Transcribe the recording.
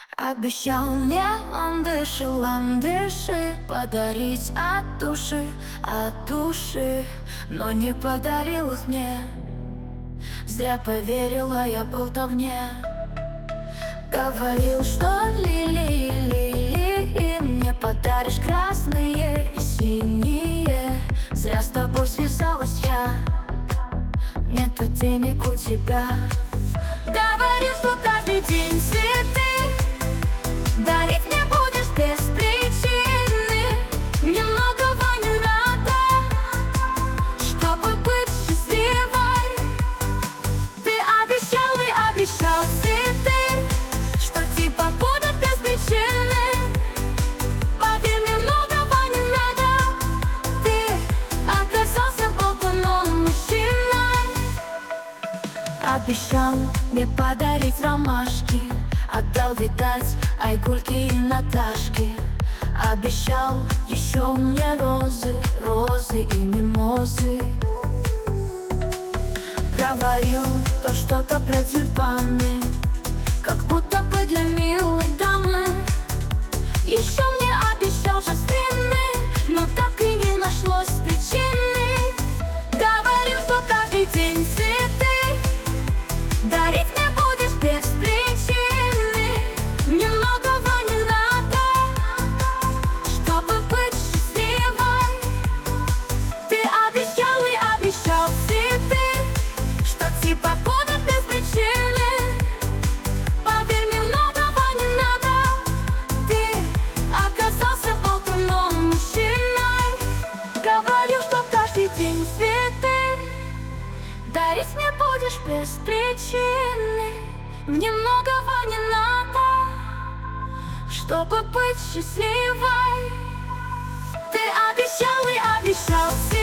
Обещал мне он дышал, дыши, подарить от души, но не подарил их мне. Зря поверила я болтовне. Говорил, что лилии мне подаришь красные и синие. Зря с тобой связалась я, нету денег у тебя. Говорил, что каждый день цветы дарить мне будешь без причины. Мне многого не надо, чтобы быть счастливой. Ты обещал и обещал цветы, что типа будут без причины. Поверь, мне многого не надо, ты оказался болтуном мужчиной. Обещал мне подарить ромашки, отдал, видать, Айгульки и Наташки. Обещал еще мне розы и мимозы. Говорил то что-то про тюльпаны, как будто бы для милой дамы. Еще мне обещал жасмины, но так и не нашлось причины. Говорил, что каждый день цветы дарить мне будешь без причины. Мне многого не надо, чтобы быть счастливой. Ты обещал и обещал цветы, что типа будут без причины. Поверь, мне многого не надо, ты оказался болтуном мужчиной. Говорил, что каждый день цветы дарить мне будешь без причины. Мне многого не надо, чтобы быть счастливой. Ты обещал и обещал.